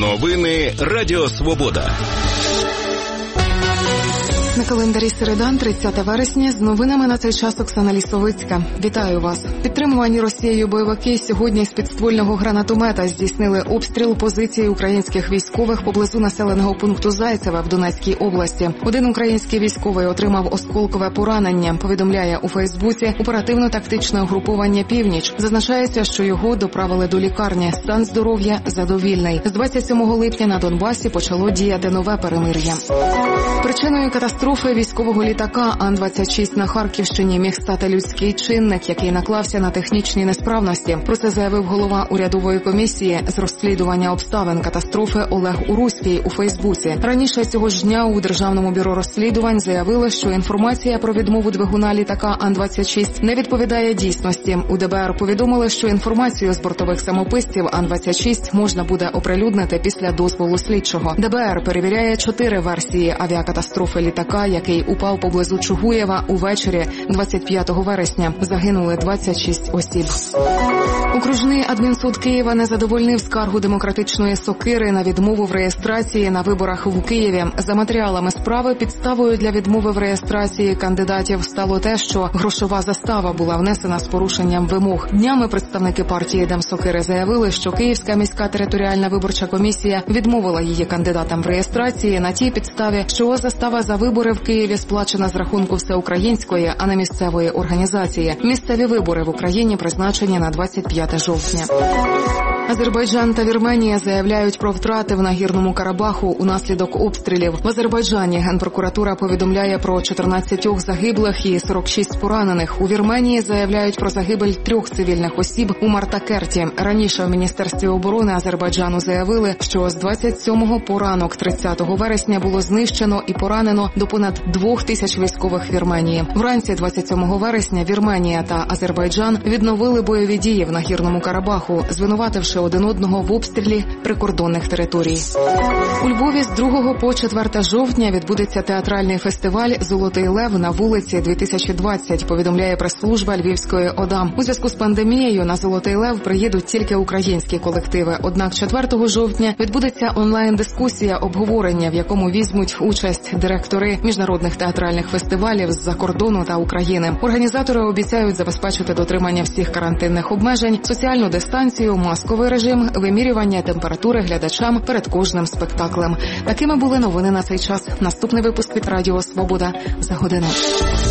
Новини Радіо Свобода. На календарі середа, 30 вересня, з новинами на цей час Оксана Лісовицька. Вітаю вас. Підтримувані Росією бойовики сьогодні з підствольного гранатомета здійснили обстріл позиції українських військових поблизу населеного пункту Зайцеве в Донецькій області. Один український військовий отримав осколкове поранення, повідомляє у Фейсбуці оперативно-тактичне угруповання «Північ». Зазначається, що його доправили до лікарні. Стан здоров'я задовільний. З 27 липня на Донбасі почало діяти нове перемир'я. Причиною катастрофи військового літака Ан-26 на Харківщині міг стати людський чинник, який наклався на технічні несправності. Про це заявив голова урядової комісії з розслідування обставин катастрофи Олег Уруський у Фейсбуці. Раніше цього ж дня у Державному бюро розслідувань заявили, що інформація про відмову двигуна літака Ан-26 не відповідає дійсності. У ДБР повідомили, що інформацію з бортових самописців Ан-26 можна буде оприлюднити після дозволу слідчого. ДБР перевіряє 4 версії авіакатастрофи літака, який упав поблизу Чугуєва увечері 25 вересня. Загинули 26 осіб. Окружний адмінсуд Києва не задовольнив скаргу Демократичної Сокири на відмову в реєстрації на виборах в Києві. За матеріалами справи, підставою для відмови в реєстрації кандидатів стало те, що грошова застава була внесена з порушенням вимог. Днями представники партії Демсокири заявили, що Київська міська територіальна виборча комісія відмовила її кандидатам в реєстрації на тій підставі, що застава за вибори в Києві сплачена з рахунку всеукраїнської, а не місцевої організації. Місцеві вибори в Україні призначені на 25 жовтня. Азербайджан та Вірменія заявляють про втрати в Нагірному Карабаху унаслідок обстрілів. В Азербайджані Генпрокуратура повідомляє про 14 загиблих і 46 поранених. У Вірменії заявляють про загибель 3 цивільних осіб у Мартакерті. Раніше в Міністерстві оборони Азербайджану заявили, що з 27-го по ранок 30 вересня було знищено і поранено до понад 2000 військових Вірменії. Вранці 27 вересня Вірменія та Азербайджан відновили бойові дії в Нагірному Карабаху, звинувативши один одного в обстрілі прикордонних територій. У Львові з 2 по 4 жовтня відбудеться театральний фестиваль «Золотий лев» на вулиці 2020, повідомляє прес-служба Львівської ОДА. У зв'язку з пандемією на «Золотий лев» приїдуть тільки українські колективи. Однак 4 жовтня відбудеться онлайн-дискусія обговорення, в якому візьмуть участь директори міжнародних театральних фестивалів з-за кордону та України. Організатори обіцяють забезпечити дотримання всіх карантинних обмежень, соціальну дистанцію, масковий режим, вимірювання температури глядачам перед кожним спектаклем. Такими були новини на цей час. Наступний випуск від Радіо Свобода за годину.